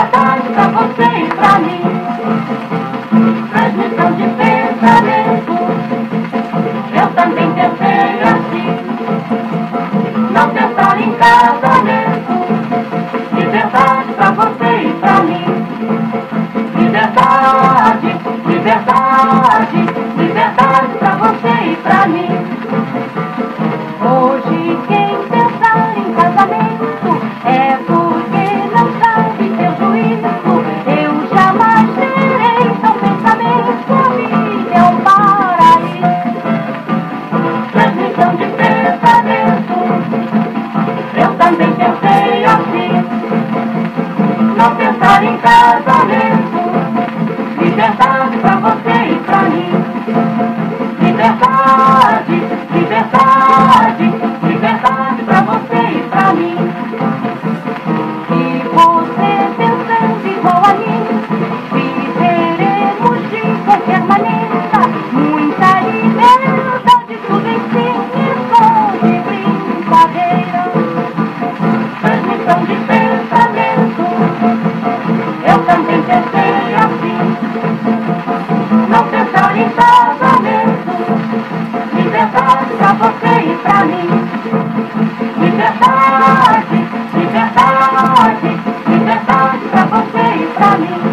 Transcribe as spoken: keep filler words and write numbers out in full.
liberdade pra você e pra mim. Transmissão de pensamento, eu também pensei assim. Não pensar em casamento, liberdade pra você e pra mim. Liberdade, liberdade, liberdade pra você e pra mim. Hoje quem pensar em casamento é porque não sabe ter juízo. Eu jamais terei tal pensamento, a vida é um paraíso. Transmissão de pensamento, eu também pensei assim. Não pensar em casamento, liberdade pra você e pra mim. Liberdade, liberdade, liberdade pra você e pra mim. E você pensando igual a mim, viveremos de qualquer maneira. Muita liberdade, tudo em si, som de brincadeira. Transmissão de pensamento, eu também pensei assim. Não pensar em casamento, liberdade pra você e pra mim. Liberdade, liberdade, liberdade pra você e pra mim.